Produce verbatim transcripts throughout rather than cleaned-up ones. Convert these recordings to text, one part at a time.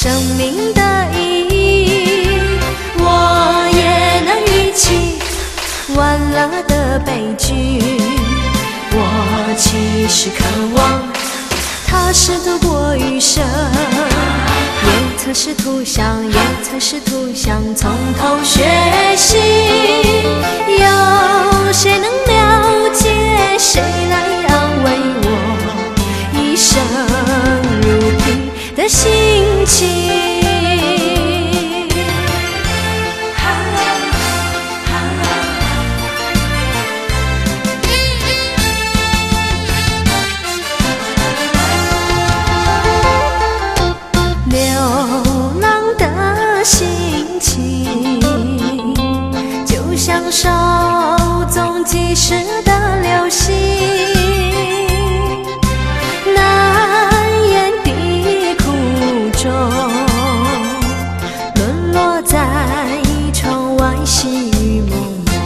生命的意义，我也能预期完了的悲剧。我其实渴望踏实度过余生，也曾试图想，也曾试图想从头学习。有谁能了解，谁来安慰我一生如萍的心情？像稍纵即逝的流星，难言的苦衷，沦落在窗外细雨蒙蒙。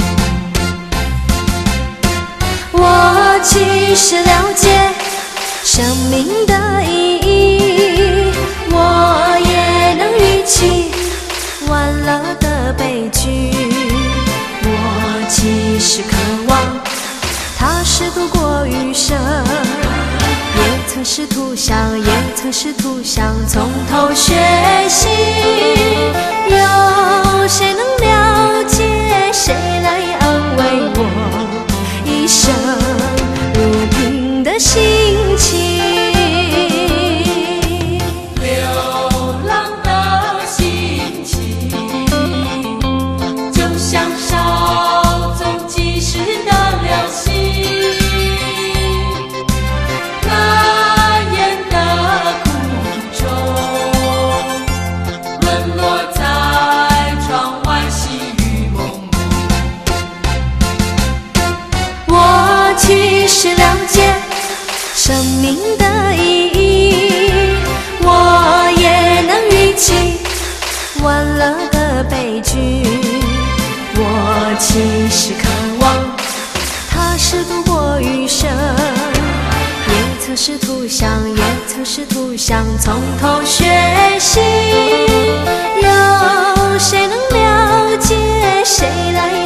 我其实了解生命的意义，我也能预期完了的悲剧。我其实渴望踏实度过余生，也曾试图想，也曾试图想从头学习。有谁能了解，谁来安慰我一生如萍的心情？其实了解生命的意义，我也能预期完了的悲剧。我其实渴望踏实度过余生，也曾试图想，也曾试图想从头学习。有谁能了解，谁来